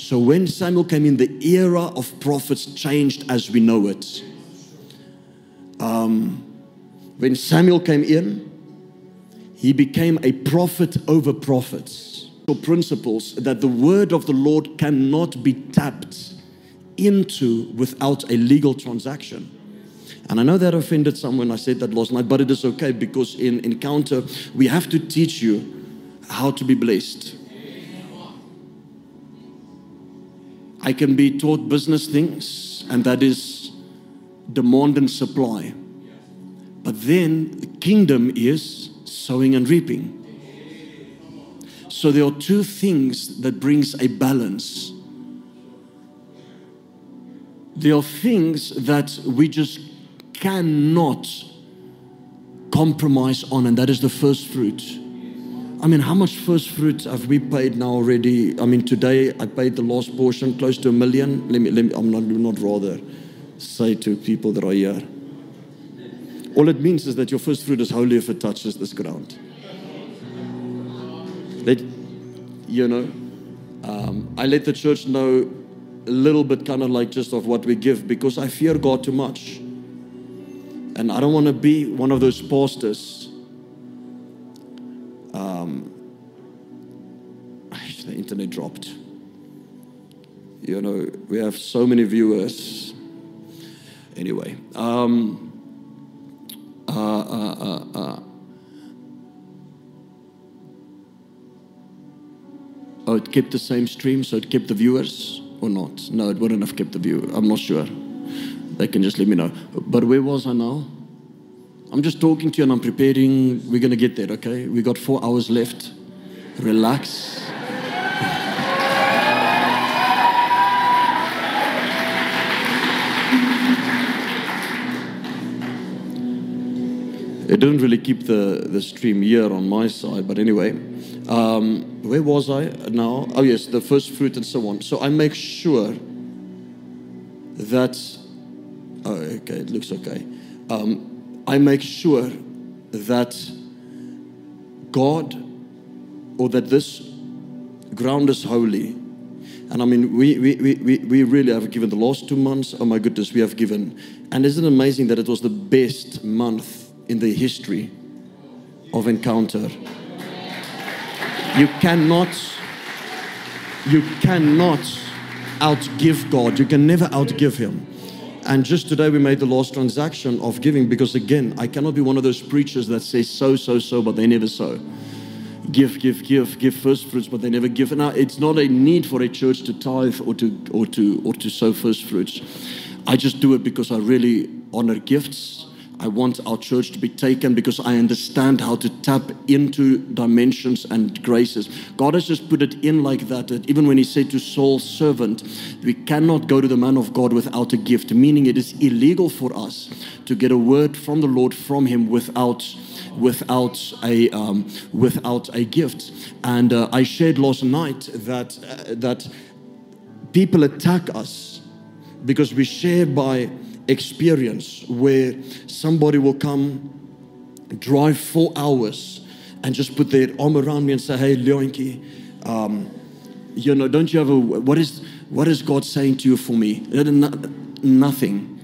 So when Samuel came in, the era of prophets changed as we know it. When Samuel came in, he became a prophet over prophets. Principles that the word of the Lord cannot be tapped into without a legal transaction. And I know that offended someone. I said that last night, but it is okay, because in Encounter, we have to teach you how to be blessed. I can be taught business things, and that is demand and supply. But then the kingdom is sowing and reaping. So there are two things that brings a balance. There are things that we just cannot compromise on, and that is the first fruit. I mean, how much first fruit have we paid now already? I mean, today I paid the last portion, close to $1 million. Let me. I'm not rather say to people that are here. All it means is that your first fruit is holy if it touches this ground. I let the church know a little bit kind of like just of what we give, because I fear God too much. And I don't want to be one of those pastors. The internet dropped. We have so many viewers. Anyway. Oh, it kept the same stream, so it kept the viewers or not? No, it wouldn't have kept the viewer. I'm not sure. They can just let me know. But where was I now? I'm just talking to you and I'm preparing. We're going to get there, okay? We got 4 hours left. Relax. It didn't really keep the stream here on my side, but anyway. Where was I now? Oh yes, the first fruit and so on. So I make sure that, oh okay, it looks okay. I make sure that God, or that this ground is holy. And I mean, we really have given the last 2 months. Oh my goodness, we have given. And isn't it amazing that it was the best month in the history of Encounter? You cannot outgive God. You can never outgive Him. And just today we made the last transaction of giving, because again, I cannot be one of those preachers that say sow, but they never sow. Give first fruits, but they never give. Now, it's not a need for a church to tithe or to sow first fruits. I just do it because I really honor gifts. I want our church to be taken because I understand how to tap into dimensions and graces. God has just put it in like that even when He said to Saul's servant, we cannot go to the man of God without a gift, meaning it is illegal for us to get a word from the Lord from Him without a gift. And I shared last night that people attack us because we share by experience, where somebody will come, drive 4 hours and just put their arm around me and say, hey, Leonki, don't you have what is God saying to you for me? Nothing,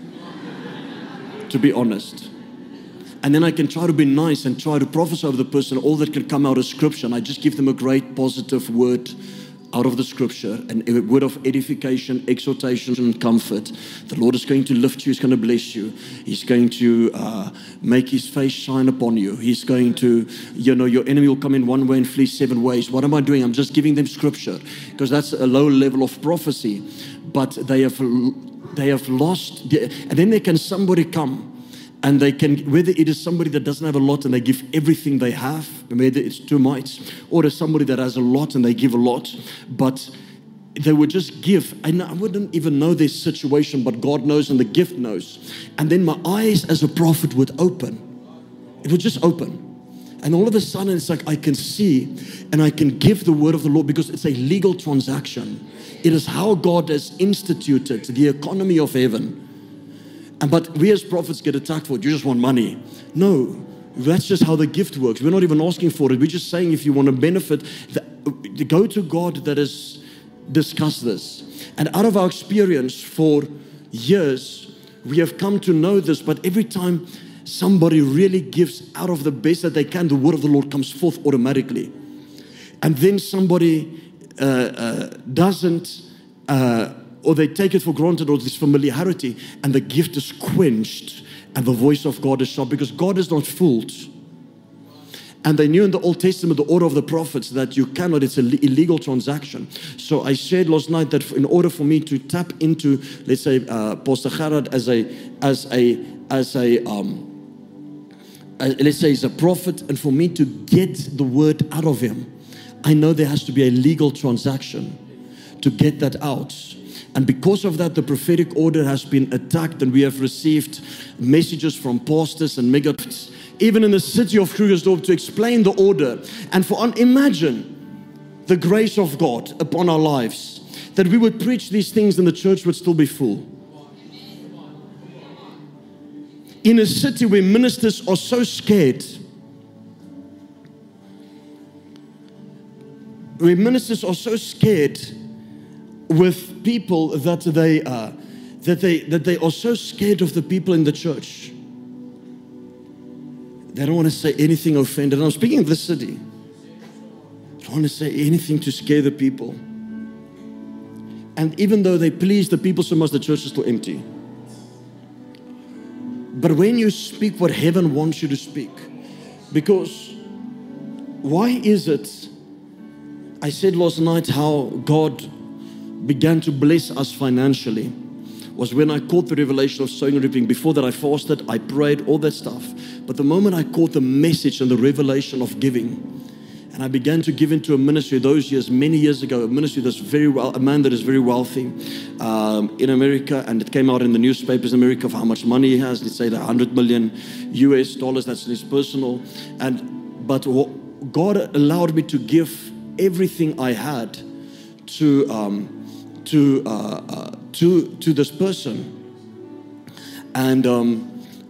to be honest. And then I can try to be nice and try to prophesy over the person all that can come out of Scripture. And I just give them a great positive word out of the Scripture, and a word of edification, exhortation, and comfort. The Lord is going to lift you. He's going to bless you. He's going to make His face shine upon you. He's going to, your enemy will come in one way and flee 7 ways. What am I doing? I'm just giving them Scripture, because that's a low level of prophecy. But they have lost, and then there can somebody come. And they can, whether it is somebody that doesn't have a lot and they give everything they have, whether it's 2 mites, or there's somebody that has a lot and they give a lot, but they would just give. And I wouldn't even know their situation, but God knows and the gift knows. And then my eyes as a prophet would open. It would just open. And all of a sudden it's like I can see and I can give the word of the Lord, because it's a legal transaction. It is how God has instituted the economy of heaven. But we as prophets get attacked for it. You just want money. No, that's just how the gift works. We're not even asking for it. We're just saying if you want to benefit, go to God that is discuss this. And out of our experience for years, we have come to know this, but every time somebody really gives out of the best that they can, the word of the Lord comes forth automatically. And then somebody doesn't, or they take it for granted, or this familiarity, and the gift is quenched, and the voice of God is sharp, because God is not fooled. And they knew in the Old Testament, the order of the prophets, that you cannot, it's an illegal transaction. So I shared last night that in order for me to tap into, let's say, Pastor Gerard as a prophet, and for me to get the word out of him, I know there has to be a legal transaction to get that out. And because of that, the prophetic order has been attacked, and we have received messages from pastors and mega, even in the city of Krugersdorp, to explain the order. And imagine the grace of God upon our lives, that we would preach these things and the church would still be full. In a city where ministers are so scared, with people that they are so scared of the people in the church. They don't want to say anything offended. And I'm speaking of this city. They don't want to say anything to scare the people. And even though they please the people so much, the church is still empty. But when you speak what heaven wants you to speak, because why is it, I said last night how God began to bless us financially, was when I caught the revelation of sowing and reaping. Before that, I fasted, I prayed, all that stuff. But the moment I caught the message and the revelation of giving, and I began to give into a ministry those years, many years ago, a ministry that's a man that is very wealthy in America, and it came out in the newspapers in America of how much money he has. Let's say $100 million US, that's his personal. But God allowed me to give everything I had to this person. And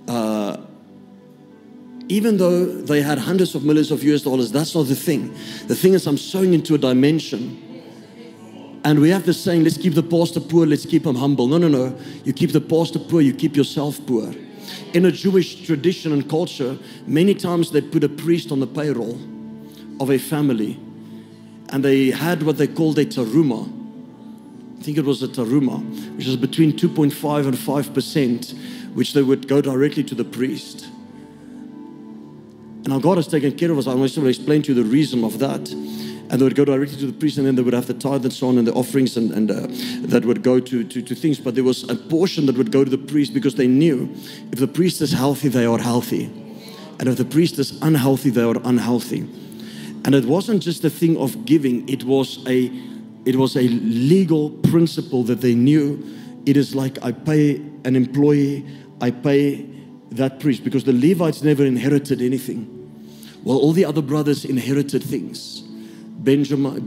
even though they had hundreds of millions of US dollars, that's not the thing. The thing is, I'm sowing into a dimension. And we have this saying, let's keep the pastor poor, let's keep him humble. No. You keep the pastor poor, you keep yourself poor. In a Jewish tradition and culture, many times they put a priest on the payroll of a family. And they had what they called a teruma. I think it was a teruma, which is between 2.5 and 5%, which they would go directly to the priest. And now God has taken care of us. I want to explain to you the reason of that. And they would go directly to the priest, and then they would have the tithe and so on, and the offerings, and that would go to things. But there was a portion that would go to the priest, because they knew if the priest is healthy, they are healthy. And if the priest is unhealthy, they are unhealthy. And it wasn't just a thing of giving. It was a legal principle that they knew. It is like, I pay an employee, I pay that priest, because the Levites never inherited anything. Well, all the other brothers inherited things. Benjamin,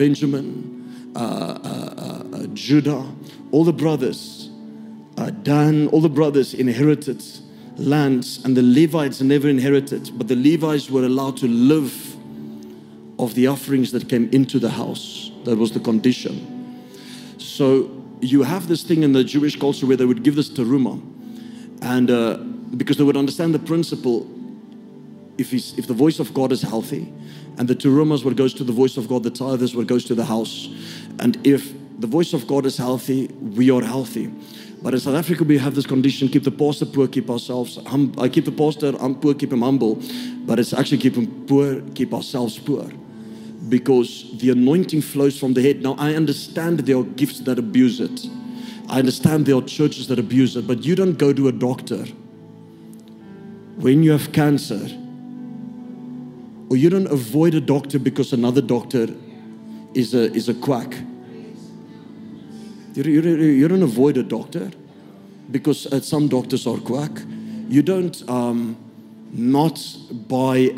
Judah, all the brothers, Dan, all the brothers inherited lands, and the Levites never inherited. But the Levites were allowed to live of the offerings that came into the house. That was the condition. So you have this thing in the Jewish culture where they would give this teruma, and because they would understand the principle, if the voice of God is healthy, and the teruma is what goes to the voice of God, the tithe is what goes to the house. And if the voice of God is healthy, we are healthy. But in South Africa, we have this condition: keep the pastor poor, keep ourselves. I keep the pastor, I'm poor, keep him humble. But it's actually keep him poor, keep ourselves poor. Because the anointing flows from the head. Now, I understand there are gifts that abuse it. I understand there are churches that abuse it. But you don't go to a doctor when you have cancer. Or you don't avoid a doctor because another doctor is a quack. You don't avoid a doctor because some doctors are quack. You don't not buy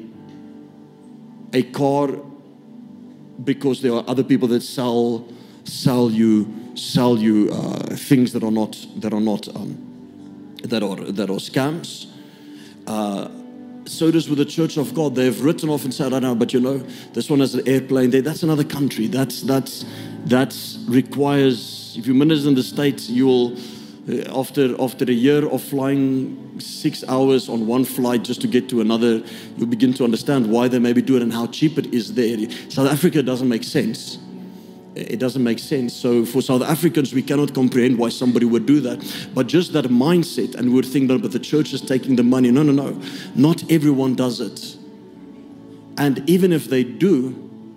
a car because there are other people that sell you things that are scams. So it is with the Church of God. They've written off and said, I know, but this one has an airplane there. That's another country. That requires, if you minister in the States, you will, after a year of flying 6 hours on one flight just to get to another, you'll begin to understand why they maybe do it and how cheap it is there. South Africa doesn't make sense. It doesn't make sense. So for South Africans, we cannot comprehend why somebody would do that. But just that mindset, and we would think, no, but the church is taking the money. No. Not everyone does it. And even if they do,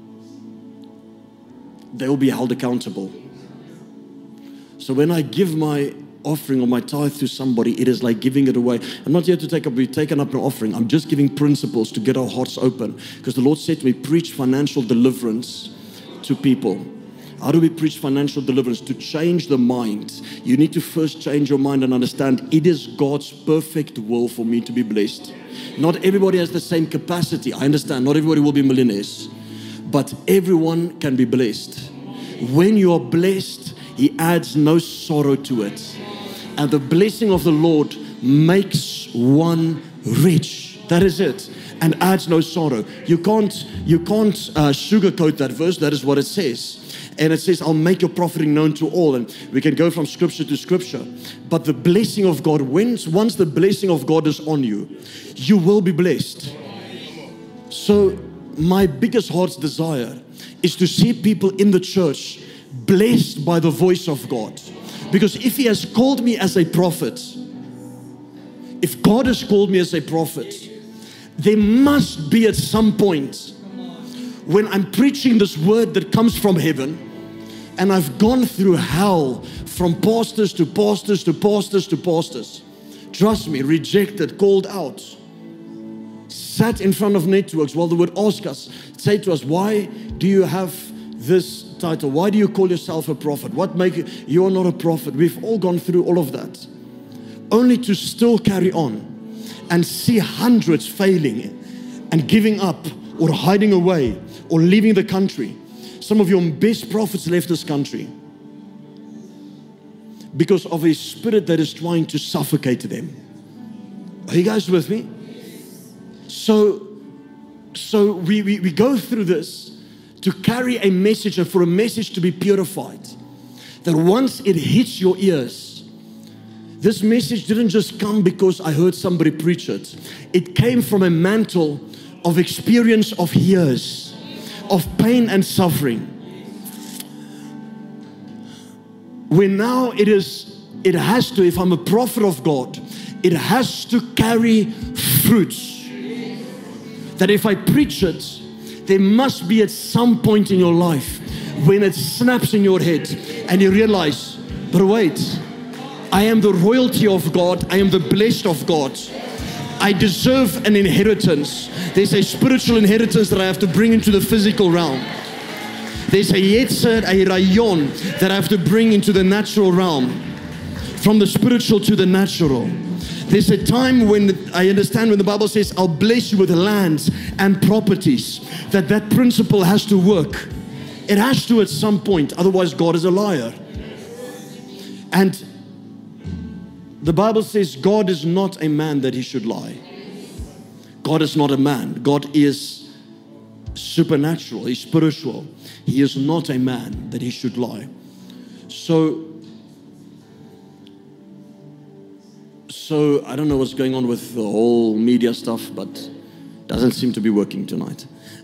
they will be held accountable. So when I give my offering or my tithe to somebody, it is like giving it away. I'm not here to be taken up an offering. I'm just giving principles to get our hearts open. Because the Lord said to me, preach financial deliverance to people. How do we preach financial deliverance? To change the mind. You need to first change your mind and understand it is God's perfect will for me to be blessed. Not everybody has the same capacity. I understand. Not everybody will be millionaires. But everyone can be blessed. When you are blessed, He adds no sorrow to it. And the blessing of the Lord makes one rich. That is it. And adds no sorrow. You can't sugarcoat that verse. That is what it says. And it says, I'll make your profiting known to all. And we can go from scripture to scripture. But the blessing of God, once the blessing of God is on you, you will be blessed. So my biggest heart's desire is to see people in the church blessed by the voice of God. Because if He has called me as a prophet, if God has called me as a prophet, there must be at some point when I'm preaching this word that comes from heaven, and I've gone through hell from pastors to pastors to pastors to pastors. Trust me, rejected, called out. Sat in front of networks while they would ask us, say to us, why do you have this title? Why do you call yourself a prophet? What make you are not a prophet? We've all gone through all of that. Only to still carry on and see hundreds failing and giving up or hiding away or leaving the country. Some of your best prophets left this country because of a spirit that is trying to suffocate them. Are you guys with me? So we go through this to carry a message and for a message to be purified. That once it hits your ears, this message didn't just come because I heard somebody preach it. It came from a mantle of experience of years of pain and suffering. When now it has to, if I'm a prophet of God, it has to carry fruits. That if I preach it, there must be at some point in your life when it snaps in your head and you realize, but wait, I am the royalty of God. I am the blessed of God. I deserve an inheritance. There's a spiritual inheritance that I have to bring into the physical realm. There's a yetzer, a rayon that I have to bring into the natural realm. From the spiritual to the natural. There's a time when I understand when the Bible says, I'll bless you with lands and properties. That principle has to work. It has to at some point. Otherwise, God is a liar. And the Bible says God is not a man that He should lie. God is not a man. God is supernatural. He's spiritual. He is not a man that He should lie. So I don't know what's going on with the whole media stuff, but it doesn't seem to be working tonight.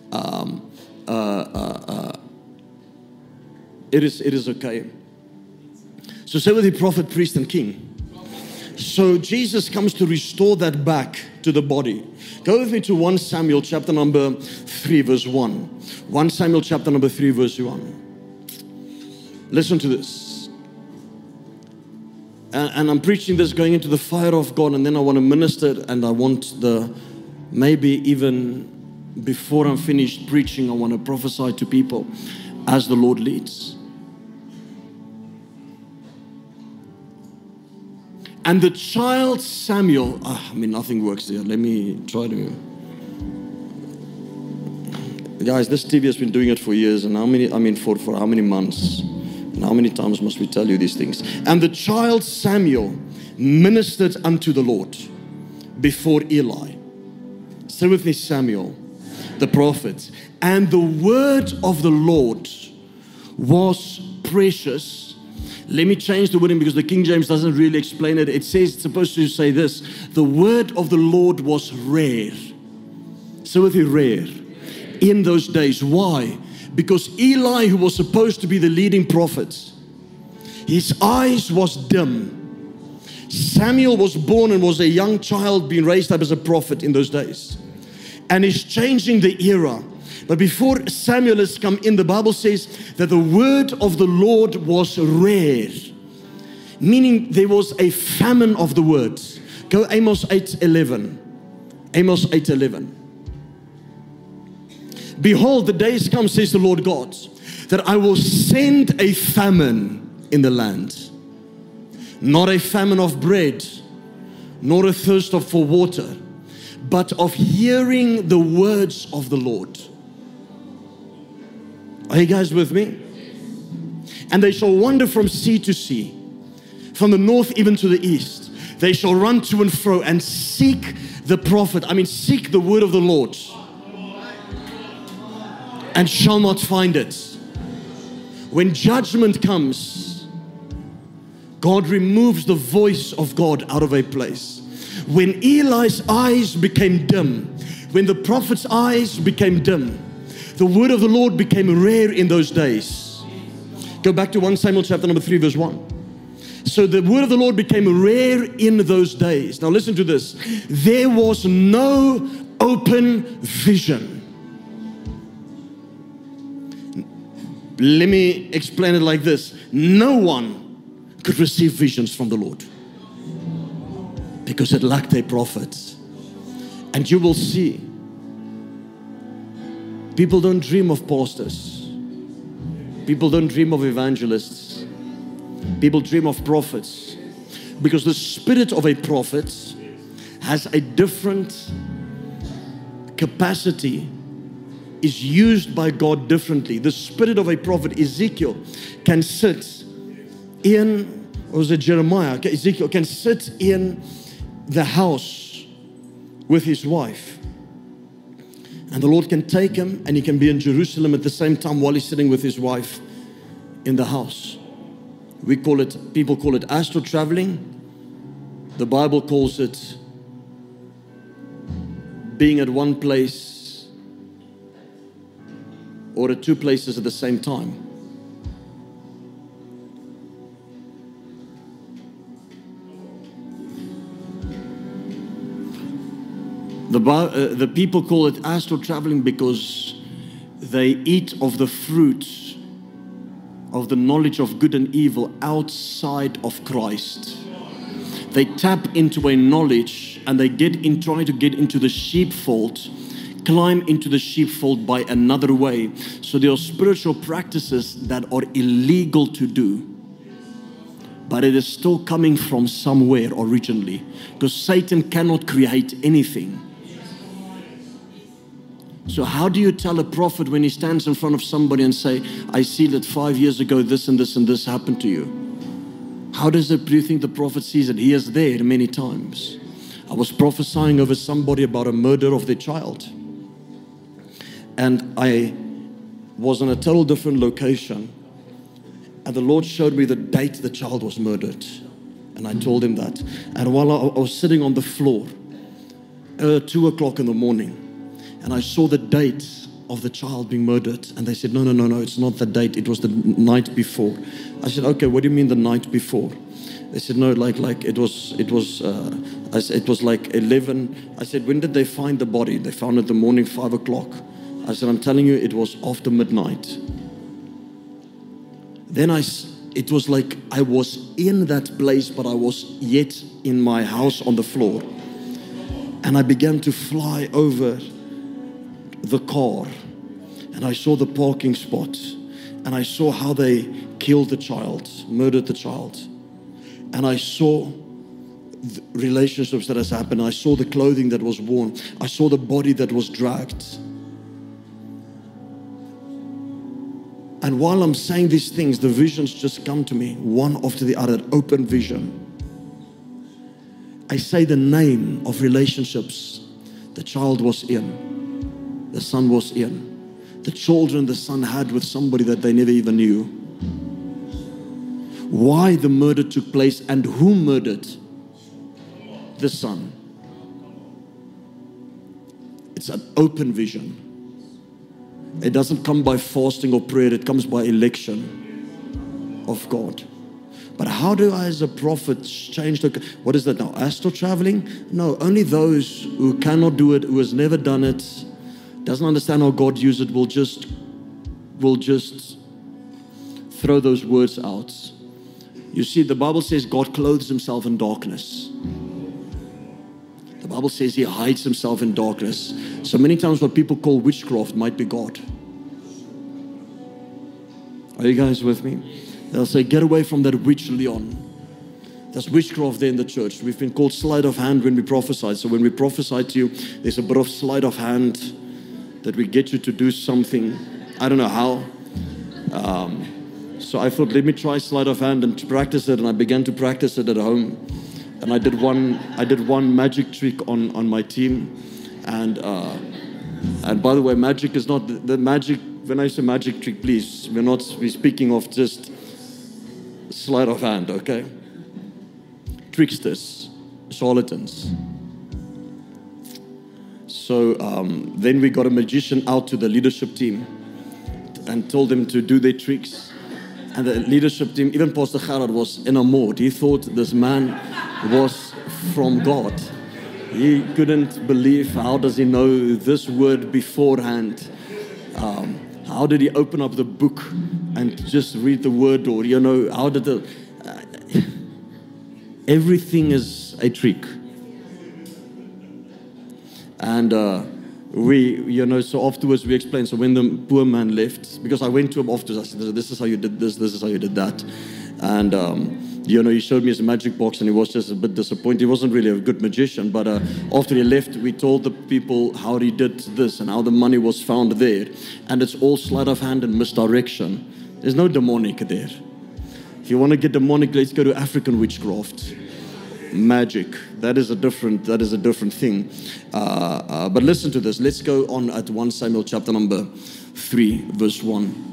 It is okay. So say with the prophet, priest, and king. So Jesus comes to restore that back to the body. Go with me to 1 Samuel chapter number 3 verse 1. 1 Samuel chapter number 3 verse 1. Listen to this. And I'm preaching this going into the fire of God, and then I want to minister, and I want maybe even before I'm finished preaching, I want to prophesy to people as the Lord leads. And the child Samuel, nothing works there. Let me try to. Guys, this TV has been doing it for years, and for how many months? And how many times must we tell you these things? And the child Samuel ministered unto the Lord before Eli. Say with me, Samuel, the prophet. And the word of the Lord was precious. Let me change the wording because the King James doesn't really explain it. It says, it's supposed to say this. The word of the Lord was rare. Say with me, rare. In those days. Why? Because Eli, who was supposed to be the leading prophet, his eyes was dim. Samuel was born and was a young child being raised up as a prophet in those days. And he's changing the era. But before Samuel has come in, the Bible says that the word of the Lord was rare. Meaning there was a famine of the word. Go Amos 8:11. Amos 8:11. Behold, the days come, says the Lord God, that I will send a famine in the land. Not a famine of bread, nor a thirst for water, but of hearing the words of the Lord. Are you guys with me? And they shall wander from sea to sea, from the north even to the east. They shall run to and fro and seek the prophet. Seek the word of the Lord, and shall not find it. When judgment comes, God removes the voice of God out of a place. When Eli's eyes became dim, when the prophet's eyes became dim, the word of the Lord became rare in those days. Go back to 1 Samuel chapter number 3 verse 1. So the word of the Lord became rare in those days. Now listen to this. There was no open vision. Let me explain it like this. No one could receive visions from the Lord because it lacked a prophet. And you will see, people don't dream of pastors. People don't dream of evangelists. People dream of prophets, because the spirit of a prophet has a different capacity, is used by God differently. The spirit of a prophet, Ezekiel, can sit in, or was it Jeremiah? Ezekiel can sit in the house with his wife. And the Lord can take him and he can be in Jerusalem at the same time while he's sitting with his wife in the house. People call it astral traveling. The Bible calls it being at one place or at two places at the same time. The people call it astral traveling because they eat of the fruit of the knowledge of good and evil outside of Christ. They tap into a knowledge and they try to get into the sheepfold, climb into the sheepfold by another way. So there are spiritual practices that are illegal to do, but it is still coming from somewhere originally, because Satan cannot create anything. So how do you tell a prophet when he stands in front of somebody and say, I see that 5 years ago this and this and this happened to you? How do you think the prophet sees it? He is there many times. I was prophesying over somebody about a murder of their child. And I was in a total different location. And the Lord showed me the date the child was murdered. And I told him that. And while I was sitting on the floor, 2 o'clock in the morning, and I saw the date of the child being murdered. And they said, no, it's not the date. It was the night before. I said, okay, what do you mean the night before? They said, no, like it was like 11. I said, when did they find the body? They found it the morning, 5 o'clock. I said, I'm telling you, it was after midnight. Then it was like I was in that place, but I was yet in my house on the floor. And I began to fly over the car, and I saw the parking spot, and I saw how they killed the child, murdered the child, and I saw the relationships that has happened. I saw the clothing that was worn. I saw the body that was dragged. And while I'm saying these things, the visions just come to me, one after the other, open vision. I say the name of relationships The child was in. The son was in. The children the son had with somebody that they never even knew. Why the murder took place and who murdered the son. It's an open vision. It doesn't come by fasting or prayer. It comes by election of God. But how do I as a prophet change what is that now? Astral traveling? No, only those who cannot do it, who has never done it, doesn't understand how God uses it, will just throw those words out. You see, the Bible says God clothes himself in darkness. The Bible says he hides himself in darkness. So many times what people call witchcraft might be God. Are you guys with me? They'll say, get away from that witch, Leon. There's witchcraft there in the church. We've been called sleight of hand when we prophesy. So when we prophesy to you, there's a bit of sleight of hand that we get you to do something. I don't know how. So I thought, let me try sleight of hand and practice it. And I began to practice it at home. And I did one magic trick on my team. And by the way, magic is not the magic. When I say magic trick, please, we're speaking of just sleight of hand, okay? Tricksters, charlatans. So then we got a magician out to the leadership team and told them to do their tricks. And the leadership team, even Pastor Gerard, was enamored. He thought this man was from God. He couldn't believe, how does he know this word beforehand? How did he open up the book and just read the word? Or, how did everything is a trick. And so afterwards we explained. So when the poor man left, because I went to him afterwards, I said, this is how you did this is how you did that. And, he showed me his magic box and he was just a bit disappointed. He wasn't really a good magician, but after he left, we told the people how he did this and how the money was found there. And it's all sleight of hand and misdirection. There's no demonic there. If you want to get demonic, let's go to African witchcraft. Magic. That is a different thing. But listen to this. Let's go on at 1 Samuel chapter number 3, verse 1.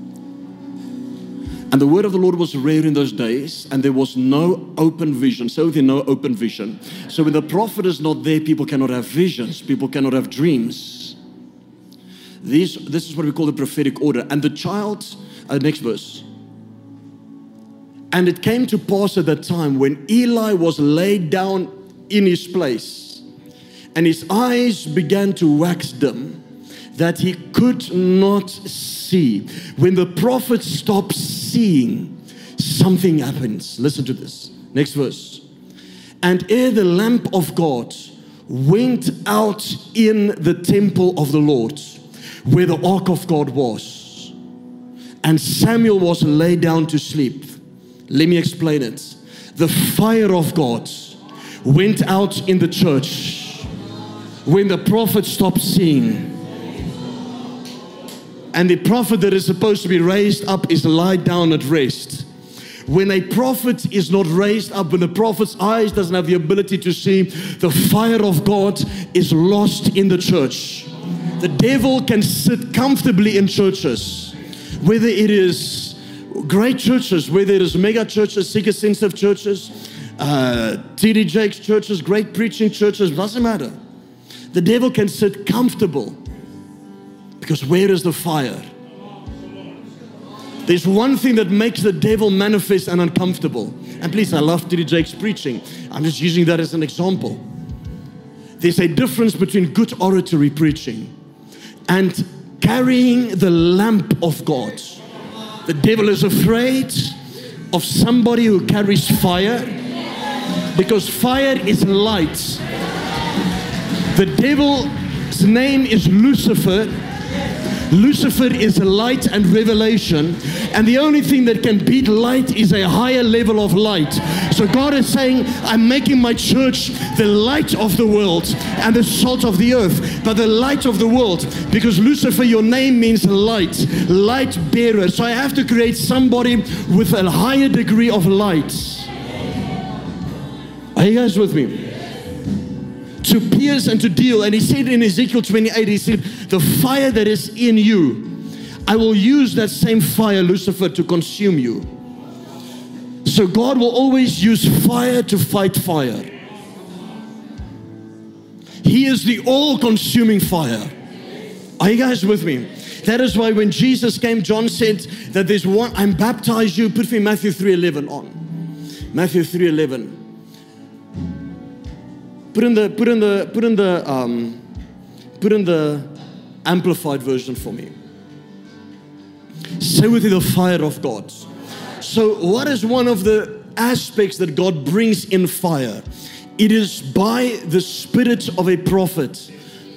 And the word of the Lord was rare in those days, and there was no open vision. So there's no open vision. So when the prophet is not there, people cannot have visions. People cannot have dreams. This is what we call the prophetic order. And the child, next verse. And it came to pass at that time when Eli was laid down in his place, and his eyes began to wax dim, that he could not see. When the prophet stops seeing, something happens. Listen to this. Next verse. And ere the lamp of God went out in the temple of the Lord, where the ark of God was, and Samuel was laid down to sleep. Let me explain it. The fire of God went out in the church when the prophet stopped seeing. And the prophet that is supposed to be raised up is lied down at rest. When a prophet is not raised up, when the prophet's eyes doesn't have the ability to see, the fire of God is lost in the church. The devil can sit comfortably in churches, whether it is great churches, whether it is mega churches, seeker sensitive churches, T.D. Jakes churches, great preaching churches, doesn't matter. The devil can sit comfortable. Because where is the fire? There's one thing that makes the devil manifest and uncomfortable. And please, I love T.D. Jakes' preaching. I'm just using that as an example. There's a difference between good oratory preaching and carrying the lamp of God. The devil is afraid of somebody who carries fire, because fire is light. The devil's name is Lucifer. Lucifer is light and revelation, and the only thing that can beat light is a higher level of light. So God is saying, I'm making my church the light of the world and the salt of the earth, but the light of the world, because Lucifer, your name means light, light bearer. So I have to create somebody with a higher degree of light. Are you guys with me? to pierce and to deal. And he said in Ezekiel 28, he said, the fire that is in you, I will use that same fire, Lucifer, to consume you. So God will always use fire to fight fire. He is the all-consuming fire. Are you guys with me? That is why when Jesus came, John said that there's one, I'm baptized you. Put me Matthew 3:11 on. Matthew 3:11. Put in the amplified version for me. Say with me, the fire of God. So what is one of the aspects that God brings in fire? It is by the spirit of a prophet.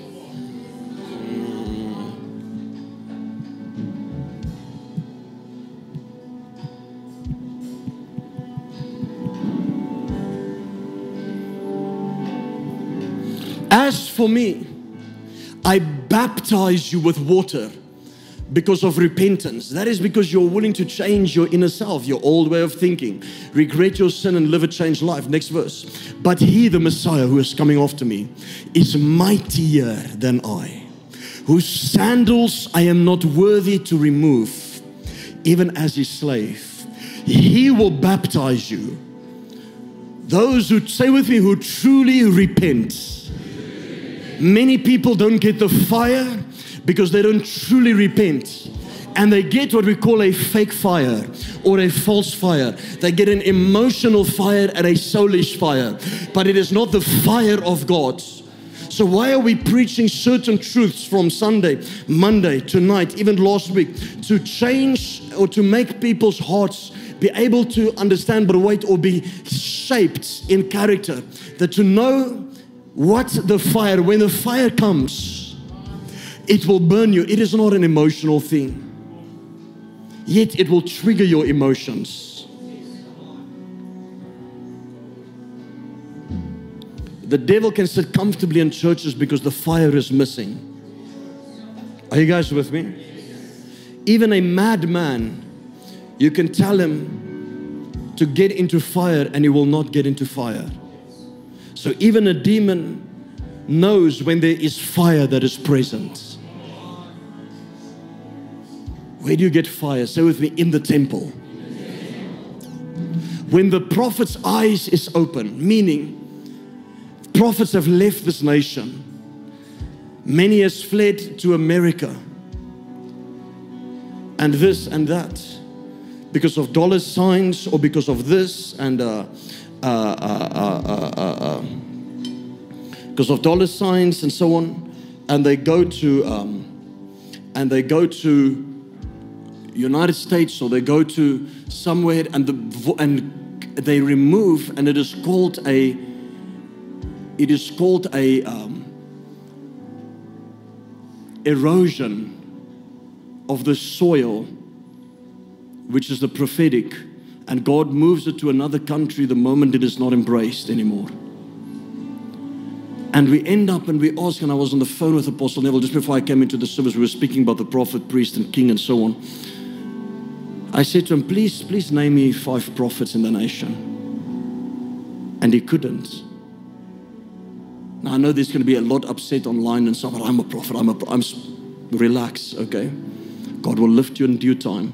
As for me, I baptize you with water because of repentance. That is because you're willing to change your inner self, your old way of thinking, regret your sin and live a changed life. Next verse. But he, the Messiah who is coming after me, is mightier than I, whose sandals I am not worthy to remove, even as his slave. He will baptize you. Those who, say with me, who truly repent. Many people don't get the fire because they don't truly repent. And they get what we call a fake fire or a false fire. They get an emotional fire and a soulish fire. But it is not the fire of God. So why are we preaching certain truths from Sunday, Monday, tonight, even last week, to change or to make people's hearts be able to understand, but wait, or be shaped in character, that to know what the fire, when the fire comes, it will burn you. It is not an emotional thing. Yet it will trigger your emotions. The devil can sit comfortably in churches because the fire is missing. Are you guys with me? Even a madman, you can tell him to get into fire and he will not get into fire. So even a demon knows when there is fire that is present. Where do you get fire? Say with me, in the temple. When the prophet's eyes is open, meaning prophets have left this nation. Many has fled to America. And this and that. Because of dollar signs or because of this and because of dollar signs and so on, and they go to United States or they go to somewhere and they remove, and it is called a erosion of the soil, which is the prophetic. And God moves it to another country the moment it is not embraced anymore. And we end up and we ask, and I was on the phone with Apostle Neville just before I came into the service. We were speaking about the prophet, priest, and king and so on. I said to him, please name me 5 prophets in the nation. And he couldn't. Now I know there's going to be a lot upset online and so on. I'm a prophet, relax, okay? God will lift you in due time.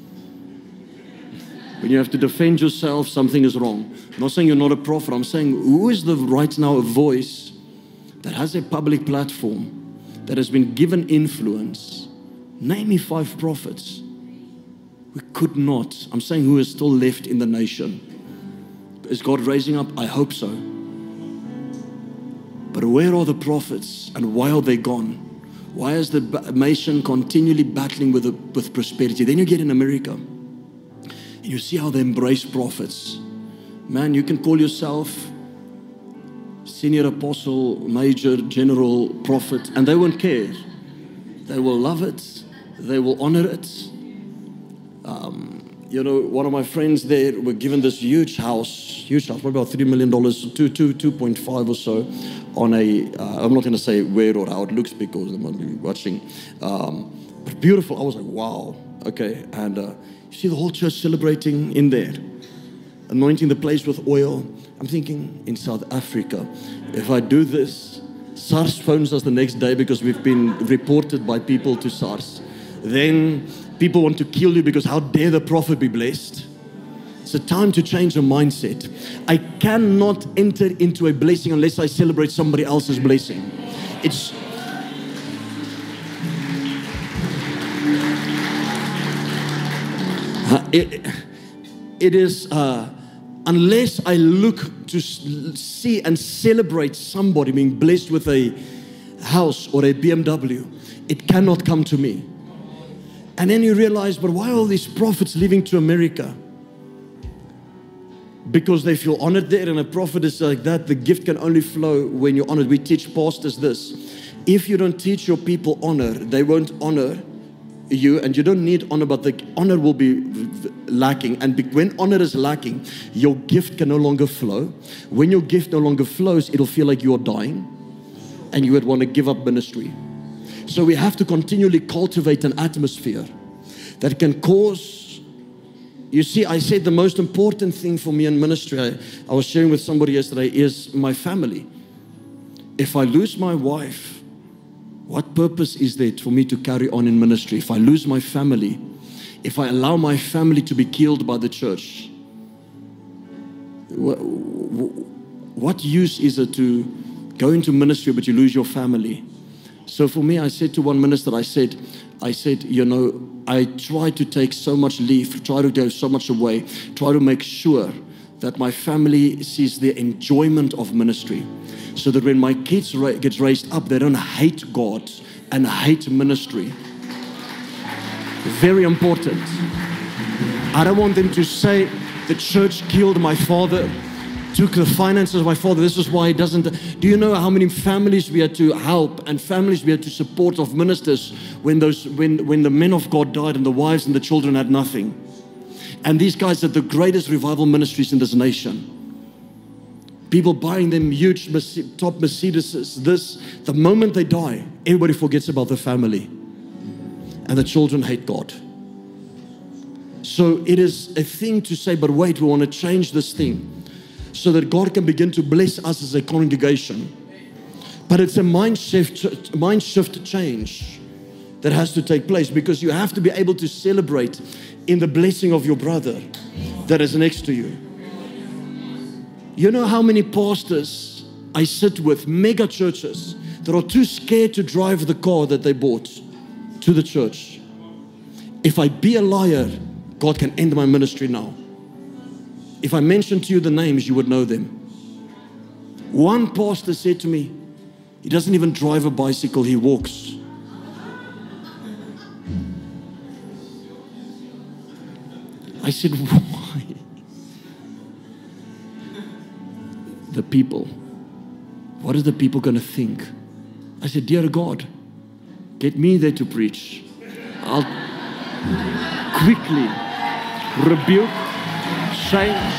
When you have to defend yourself, something is wrong. I'm not saying you're not a prophet. I'm saying, who is right now a voice that has a public platform, that has been given influence? Name me 5 prophets. We could not. I'm saying who is still left in the nation. Is God raising up? I hope so. But where are the prophets and why are they gone? Why is the nation continually battling with prosperity? Then you get in America. And you see how they embrace prophets. Man, you can call yourself senior apostle, major, general, prophet, and they won't care. They will love it. They will honor it. One of my friends there were given this huge house, probably about $3 million, 2.5 or so, on I'm not going to say where or how it looks because they might be watching. But beautiful. I was like, wow. Okay. And you see the whole church celebrating in there. anointing the place with oil. I'm thinking, in South Africa, if I do this, SARS phones us the next day because we've been reported by people to SARS. Then people want to kill you because how dare the prophet be blessed? It's a time to change your mindset. I cannot enter into a blessing unless I celebrate somebody else's blessing. It's it is unless I look to see and celebrate somebody being blessed with a house or a BMW, it cannot come to me. And then you realize, but why are all these prophets leaving to America? Because they feel honored there, and a prophet is like that. The gift can only flow when you're honored. We teach pastors this. If you don't teach your people honor, they won't honor you, and you don't need honor, but the honor will be lacking. And when honor is lacking, your gift can no longer flow. When your gift no longer flows, it'll feel like you're dying, and you would want to give up ministry. So we have to continually cultivate an atmosphere that can cause. You see, I said the most important thing for me in ministry, I was sharing with somebody yesterday, is my family. If I lose my wife, what purpose is there for me to carry on in ministry? If I lose my family, if I allow my family to be killed by the church, what use is it to go into ministry but you lose your family? So for me, I said to one minister, I said, you know, I try to take so much leave, try to go so much away, try to make sure that my family sees the enjoyment of ministry, so that when my kids get raised up, they don't hate God and hate ministry. Very important. I don't want them to say the church killed my father, took the finances of my father. This is why he doesn't. Do you know how many families we had to help and families we had to support of ministers when the men of God died and the wives and the children had nothing? And these guys had the greatest revival ministries in this nation. People buying them huge top Mercedes. The moment they die, everybody forgets about the family. And the children hate God. So it is a thing to say, but wait, we want to change this thing, so that God can begin to bless us as a congregation. But it's a mind shift change that has to take place, because you have to be able to celebrate in the blessing of your brother that is next to you. You know how many pastors I sit with, mega churches, that are too scared to drive the car that they bought to the church. If I be a liar, God can end my ministry now. If I mention to you the names, you would know them. One pastor said to me, he doesn't even drive a bicycle, he walks. I said, why? The people. What are the people going to think? I said, dear God, get me there to preach. I'll quickly rebuke, change.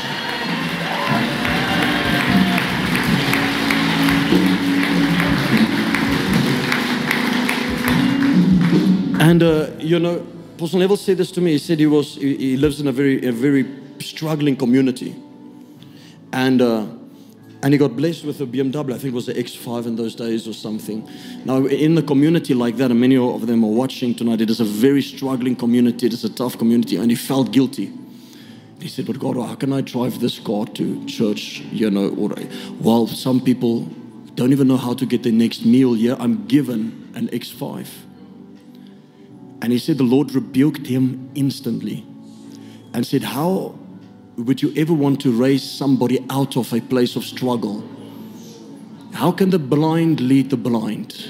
And you know, Apostle Neville said this to me. He said he lives in a very struggling community, and he got blessed with a BMW. I think it was the X5 in those days or something. Now, in a community like that, and many of them are watching tonight, it is a very struggling community. It is a tough community, and he felt guilty. He said, but God, how can I drive this car to church, you know, while some people don't even know how to get their next meal here, I'm given an X5. And he said the Lord rebuked him instantly and said, how would you ever want to raise somebody out of a place of struggle? How can the blind lead the blind?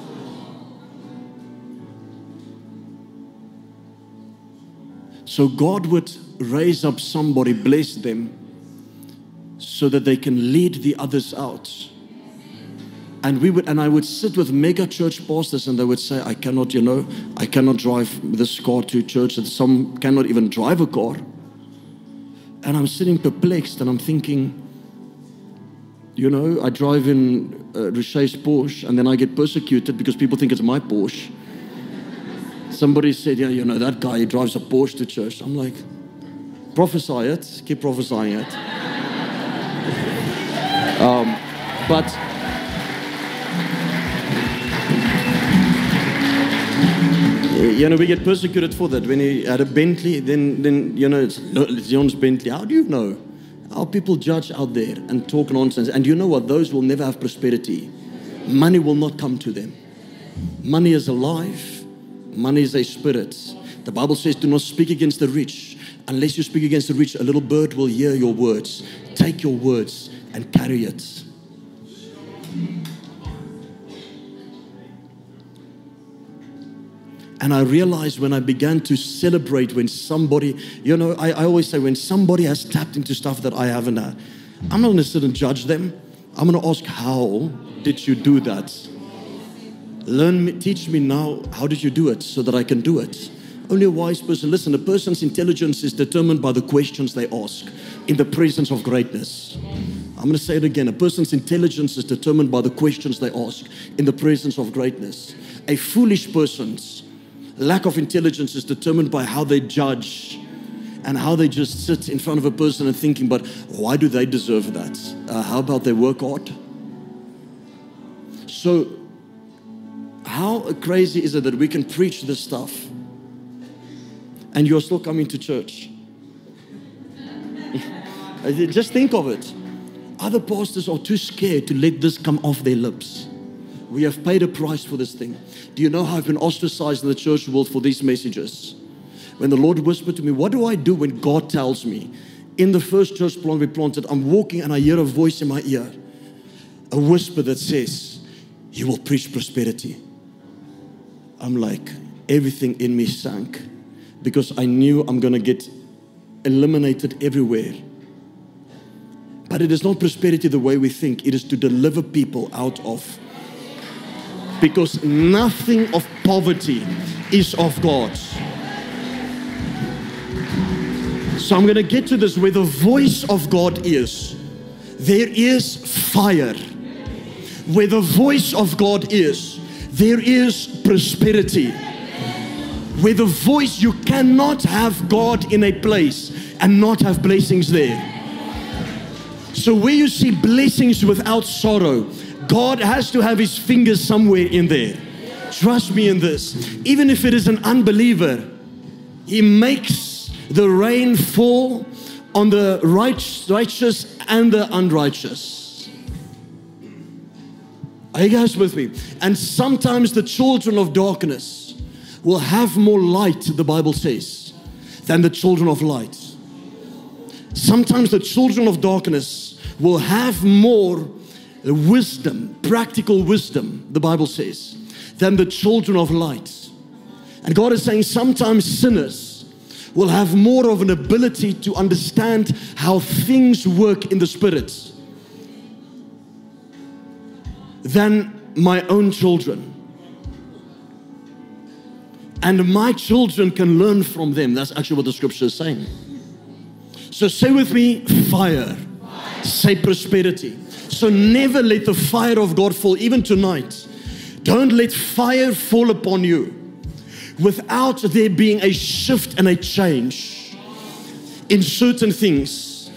So God would raise up somebody, bless them, so that they can lead the others out. And I would sit with mega church pastors, and they would say, I cannot drive this car to church, and some cannot even drive a car. And I'm sitting perplexed, and I'm thinking, you know, I drive in Richet's Porsche, and then I get persecuted because people think it's my Porsche. Somebody said, yeah, you know, that guy, he drives a Porsche to church. I'm like, Prophesy it. Keep prophesying it. But we get persecuted for that. When he had a Bentley, then it's Leon's Bentley. How do you know? How people judge out there and talk nonsense. And you know what? Those will never have prosperity. Money will not come to them. Money is a life. Money is a spirit. The Bible says, do not speak against the rich. Unless you speak against the rich, a little bird will hear your words. Take your words and carry it. And I realized when I began to celebrate when somebody, I always say when somebody has tapped into stuff that I haven't had, I'm not going to sit and judge them. I'm going to ask, how did you do that? Teach me now, how did you do it so that I can do it? Only a wise person, listen, a person's intelligence is determined by the questions they ask in the presence of greatness. I'm going to say it again. A person's intelligence is determined by the questions they ask in the presence of greatness. A foolish person's lack of intelligence is determined by how they judge and how they just sit in front of a person and thinking, but why do they deserve that? How about they work hard? So, how crazy is it that we can preach this stuff and you're still coming to church? Just think of it. Other pastors are too scared to let this come off their lips. We have paid a price for this thing. Do you know how I've been ostracized in the church world for these messages? When the Lord whispered to me, what do I do when God tells me? In the first church plant we planted, I'm walking and I hear a voice in my ear. A whisper that says, you will preach prosperity. I'm like, everything in me sank. Because I knew I'm going to get eliminated everywhere. But it is not prosperity the way we think. It is to deliver people out of. Because nothing of poverty is of God. So I'm going to get to this. Where the voice of God is, there is fire. Where the voice of God is, there is prosperity. Where the voice, you cannot have God in a place and not have blessings there. So where you see blessings without sorrow, God has to have His fingers somewhere in there. Trust me in this. Even if it is an unbeliever, He makes the rain fall on the righteous and the unrighteous. Are you guys with me? And sometimes the children of darkness will have more light, the Bible says, than the children of light. Sometimes the children of darkness will have more wisdom, practical wisdom, the Bible says, than the children of light. And God is saying sometimes sinners will have more of an ability to understand how things work in the Spirit than my own children. And my children can learn from them. That's actually what the scripture is saying. So say with me, fire. Say prosperity. So never let the fire of God fall, even tonight. Don't let fire fall upon you without there being a shift and a change in certain things.